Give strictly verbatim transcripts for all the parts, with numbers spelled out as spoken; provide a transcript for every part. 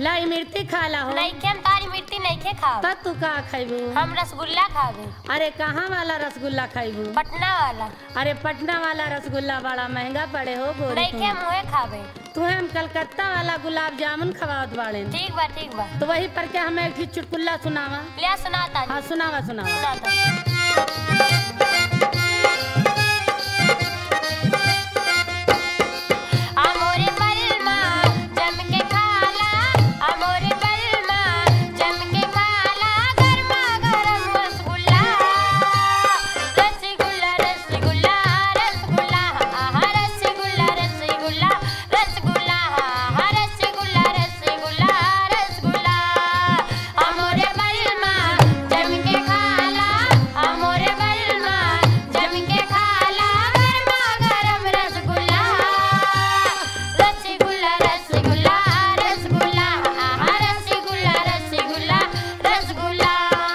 लाई मिर्ती खाला हो नहीं के हम तारी मिर्ती नहीं के खाओ तब तू का खाइबू हम रसगुल्ला खावे अरे कहाँ वाला रसगुल्ला खाइबू पटना वाला अरे पटना वाला रसगुल्ला बड़ा महंगा पड़े हो गोरी नहीं के मुहे खावे तुम्हें हम कलकत्ता वाला गुलाब जामुन खवात बाड़े ठीक बा ठीक बा तो वही पर क्या हमें एक ही चुटकुल्ला सुनावा लिया सुनाता हाँ सुनावा सुनावा सुनाता आमोरे बलमा जम के खाला आमोरे बलमा जम के खाला गरमा गरम रसगुल्ला रसगुल्ला रसगुल्ला रसगुल्ला आहा रसगुल्ला रसगुल्ला रसगुल्ला आहा रसगुल्ला रसगुल्ला रसगुल्ला आमोरे बलमा जम के खाला आमोरे बलमा जम के खाला गरमा गरम रसगुल्ला रसगुल्ला रसगुल्ला रसगुल्ला आहा रसगुल्ला रसगुल्ला रसगुल्ला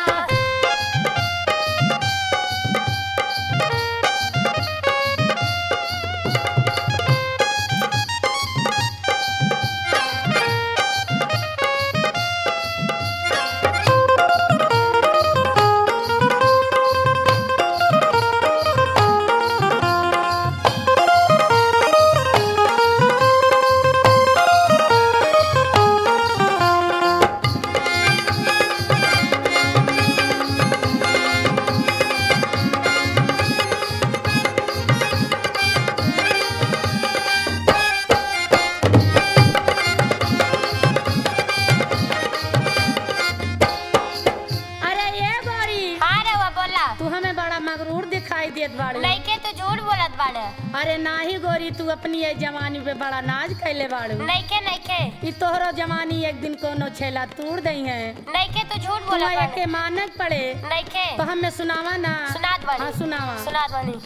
अरे ये गोरी हाँ रे वो बोला तू हमें बड़ा मगरूर दिखाई देत बाड़े नहीं के तू झूठ बोलत बाड़े अरे नाही गोरी तू अपनी ये जवानी पे बड़ा नाज कैले बाड़ू नहीं के नहीं के ई तोहरो जवानी एक दिन कोनो छेला तोड़ दई है नहीं के तू झूठ तू बोलत के बाड़े मानक पड़े नहीं के तो हमें सुनावा ना सुनात बानी हाँ सुनावा सुनात बानी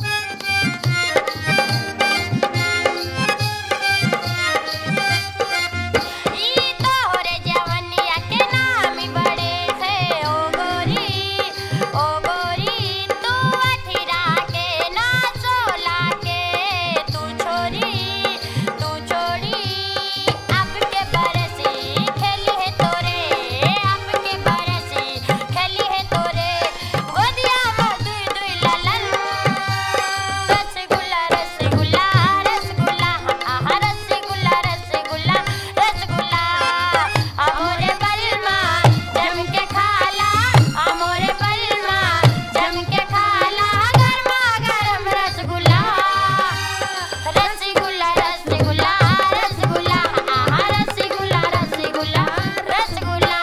ई तोहरे जवनिया के नामी बड़े से ओ गोरी ओ गोरी तू अठिरा के ना सोला के तू छोरी तू छोरी अब के बरसी खेली है तोरे अब के बरसी खेली है तोरे गोदिया में दुई दुई ललन रसगुल्ला रसगुल्ला रसगुल्ला आहा रसगुल्ला रसगुल्ला रसगुल्ला आमोरे बलमा जम के खाला आमोरे बलमा जम के खाला गरमा गरम रसगुल्ला रसगुल्ला रसगुल्ला रसगुल्ला आहा रसगुल्ला रसगुल्ला रसगुल्ला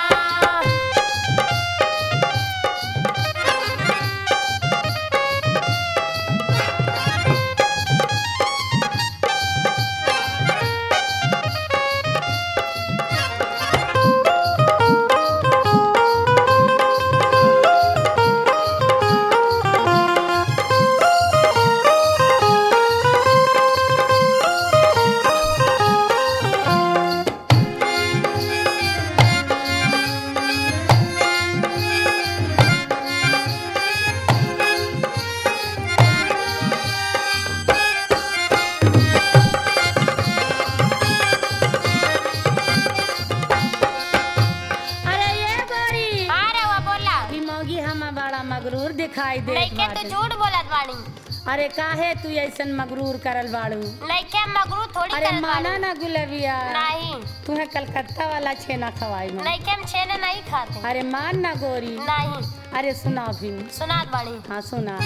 अरे ये गोरी हाँ रे वो बोला ई मौगी हमें बड़ा मगरूर दिखाई दे नहीं के तू झूठ बोलत बानी अरे काहे तू ऐसन मगरूर करल बाड़ू नहीं के हम मगरू थोड़ी अरे करत माना बानी ना गुलबिया नहीं तुम्हें कलकत्ता वाला छेना खवाई मैं नहीं के हम छेने नहीं खाते अरे मान ना गोरी नहीं अरे सुना भी सुनात बानी हाँ सुना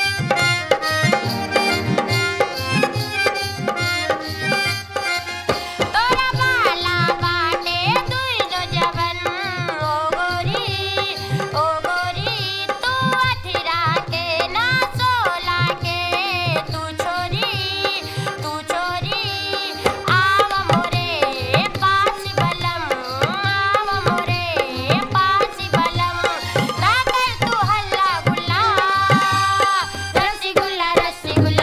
तोरा बाला बाटे दुई जो जवन ओ गोरी ओ गोरी तू अठिरा के ना सोला के तू छोरी तू छोरी आव मोरे पास बलम आव मोरे पास बलम ना कर तू हल्ला गुल्ला रसगुल्ला रसगुल्ला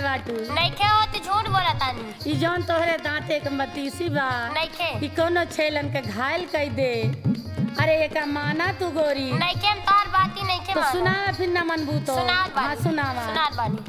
बाटू नइखे हो तो झूठ बोला तानी। ई जौन तोहरे दांते के मतीसी बा नइखे ई कोनो छेलन के घायल कई दे। अरे एका माना तू गोरी नइखे हम तार बाती नइखे तो माना। सुना फिर न मनबू तो सुनात बानी। हाँ सुनावा सुनात बानी।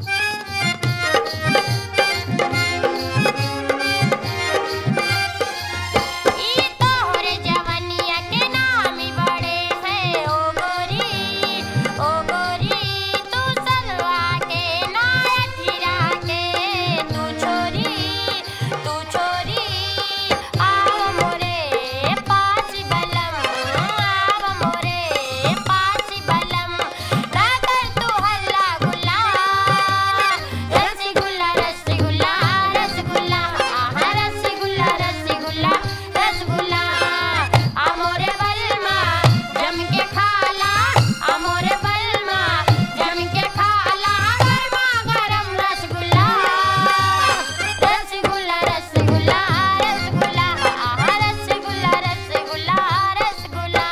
ई तोहरे जवनिया के नामी बड़े है ओ गोरी ओ गोरी तू सलवा के ना अठिरा के तू छोरी तू छोरी आव मोरे पास बलम आव मोरे पास बलम ना कर तू हल्ला गुल्ला रसगुल्ला रसगुल्ला रसगुल्ला आहा रसगुल्ला रसगुल्ला रसगुल्ला आमोरे बलमा जम के खाला आमोरे बलमा जम के खाला गरमा गरम रसगुल्ला रसगुल्ला रसगुल्ला रसगुल्ला आहा रसगुल्ला रसगुल्ला रसगुल्ला।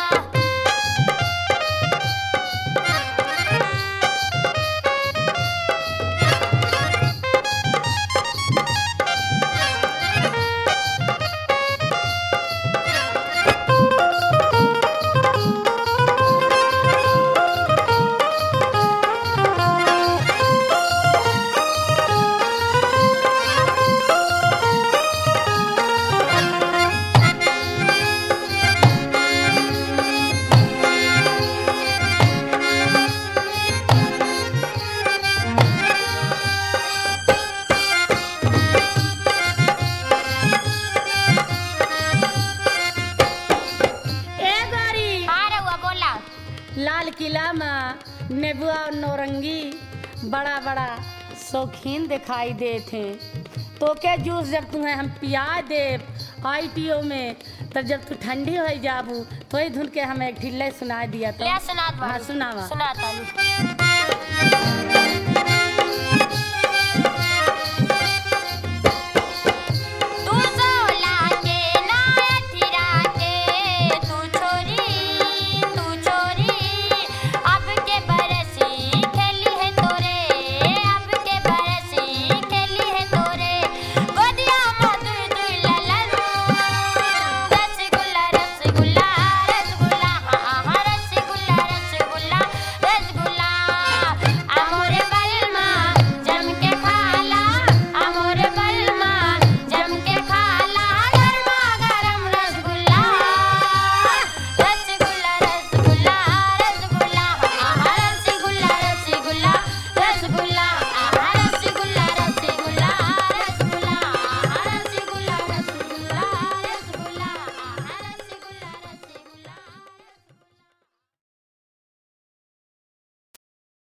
ए गोरी हाँ रउआ बोला। लाल किला में नेबुआ और नौरंगी बड़ा बड़ा शौकीन दिखाई देते तो के जूस जब तुम्हें हम पिया दे आई टी ओ में तो जब तू ठंडी हो जाबू तो ही धुन के हमें एक ठिल्ले सुना दिया तो ले सुनात बानी। हाँ सुनावा सुनात बानी।